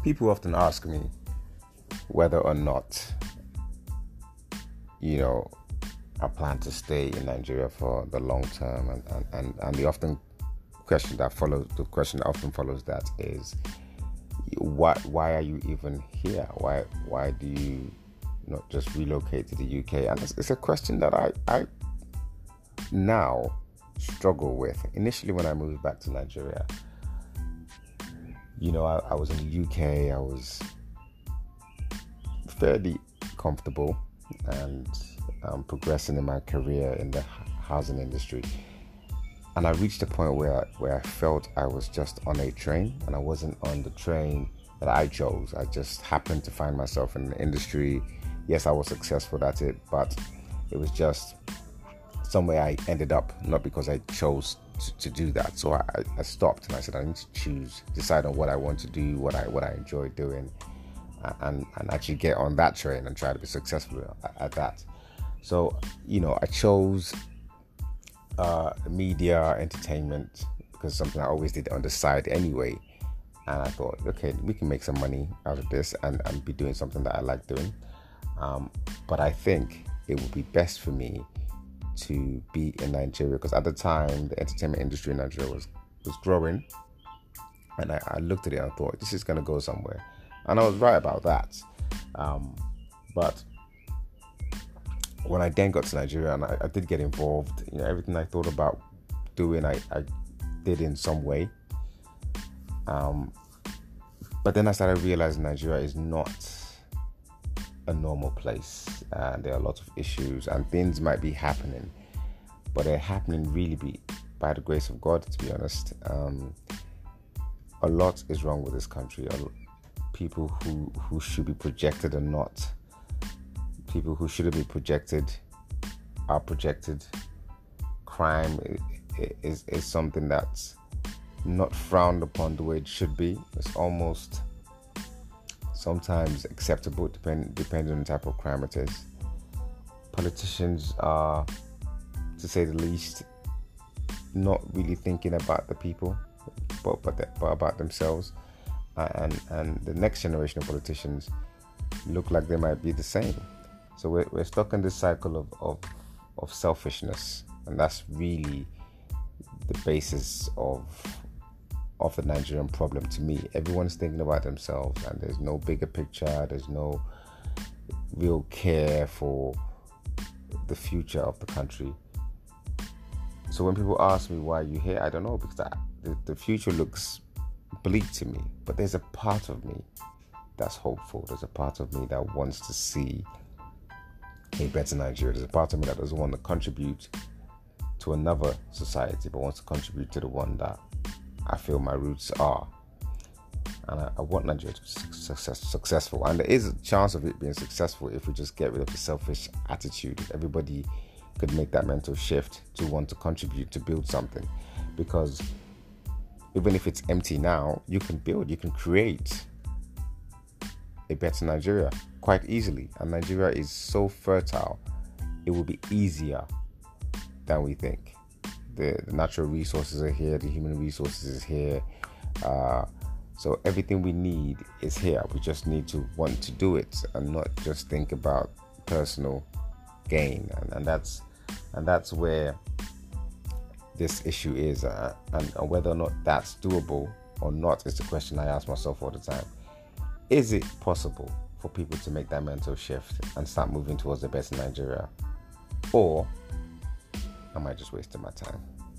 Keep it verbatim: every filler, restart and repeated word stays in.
People often ask me whether or not, you know, I plan to stay in Nigeria for the long term, and, and, and, and the often question that follows the question that often follows that is, why why are you even here? Why why do you not just relocate to the U K? And it's, it's a question that I I now struggle with. Initially, when I moved back to Nigeria, you know, I, I was in the U K. I was fairly comfortable and um, progressing in my career in the housing industry. And I reached a point where where I felt I was just on a train, and I wasn't on the train that I chose. I just happened to find myself in the industry. Yes, I was successful at it, but it was just somewhere I ended up, not because I chose to, to do that. So I, I stopped and I said I need to choose, decide on what I want to do, what I what I enjoy doing, and and actually get on that train and try to be successful at, at that. So, you know, I chose uh, media, entertainment, because something I always did on the side anyway. And I thought, okay, we can make some money out of this and, and be doing something that I like doing. Um, but I think it would be best for me to be in Nigeria, because at the time the entertainment industry in Nigeria was was growing, and I, I looked at it and thought, this is going to go somewhere, and I was right about that. Um, but when I then got to Nigeria and I, I did get involved, you know, everything I thought about doing, I, I did in some way. Um, but then I started realizing Nigeria is not a normal place, and there are a lot of issues and things might be happening, but they're happening really be, by the grace of God, to be honest. Um, a lot is wrong with this country. People who, who should be projected are not. People who shouldn't be projected are projected. Crime is, is something that's not frowned upon the way it should be. It's almost sometimes acceptable, depend, depending on the type of crime it is. Politicians are, to say the least, not really thinking about the people, but but, the, but about themselves. Uh, and and the next generation of politicians look like they might be the same. So we're, we're stuck in this cycle of, of of selfishness, and that's really the basis of of the Nigerian problem to me. Everyone's thinking about themselves, and there's no bigger picture. There's no real care for the future of the country. So when people ask me why are you here, I don't know, because I, the, the future looks bleak to me. But there's a part of me that's hopeful. There's a part of me that wants to see a better Nigeria. There's a part of me that doesn't want to contribute to another society, but wants to contribute to the one that I feel my roots are. And I, I want Nigeria to be success, successful. And there is a chance of it being successful if we just get rid of the selfish attitude. If everybody could make that mental shift to want to contribute, to build something. Because even if it's empty now, you can build, you can create a better Nigeria quite easily. And Nigeria is so fertile, it will be easier than we think. The, the natural resources are here, the human resources is here. Uh, so everything we need is here. We just need to want to do it and not just think about personal gain. And, and that's and that's where this issue is. Uh, and, and whether or not that's doable or not is the question I ask myself all the time. Is it possible for people to make that mental shift and start moving towards the best in Nigeria? Or am I just wasting my time?